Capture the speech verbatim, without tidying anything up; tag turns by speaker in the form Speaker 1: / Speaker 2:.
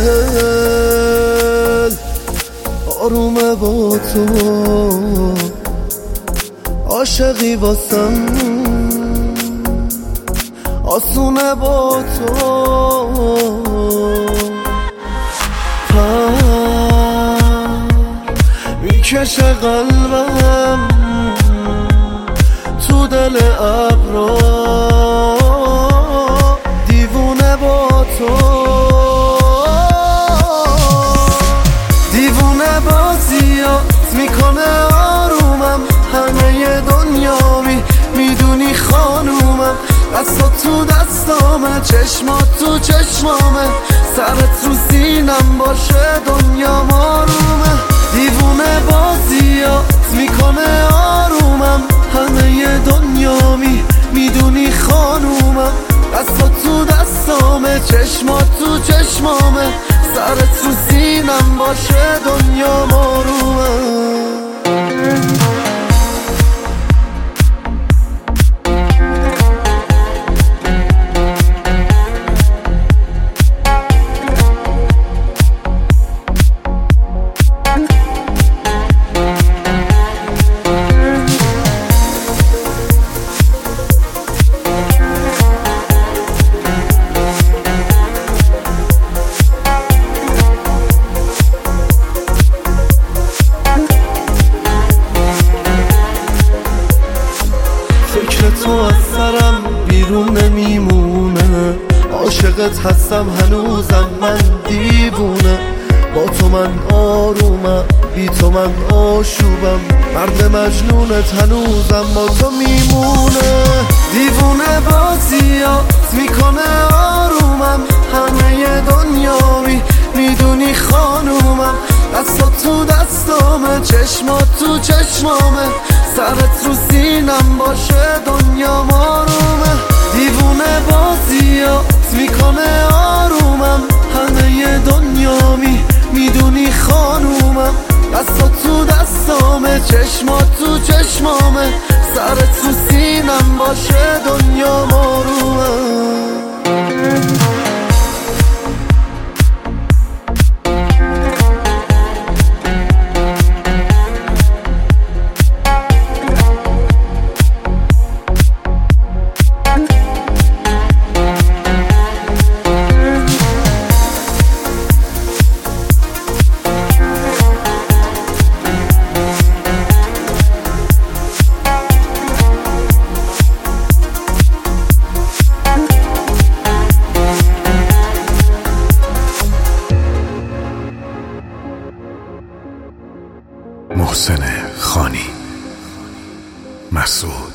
Speaker 1: دل آرومه با تو، عاشقی واسم آسونه با تو. پر میکشه قلبم تو دل ابرا، دیوونه با تو، دیوونه بازیات میکنه آرومم، همه دنیا می میدونی خانومم، دستات تو دستامه، چشمات تو چشمامه، سرت رو سینم باشه دنیا آرومه. دیوونه بازیات میکنه آرومم، همه دنیا می میدونی خانومم، دستات تو دستامه، چشمات تو چشمامه، سرت رو سینم باشه دنیا آرومه. تو از سرم بیرون نمیمونه، عاشقت هستم هنوزم من دیوونه، با تو من آرومم، بی تو من آشوبم، مرد مجنونت هنوزم با تو میمونه. دیوونه بازیات میکنه آرومم، همه دنیا می میدونی خانومم، دستات تو دستامه، چشمات تو چشمامه، سرت رو سینم باشه دنیا آرومه. دیوونه بازیات میکنه آرومم، همه دنیا می میدونی خانومم، دستات تو دستامه، چشمات تو چشمامه، سرت رو سینم باشه دنیا آرومه.
Speaker 2: محسن خانی، مسعود.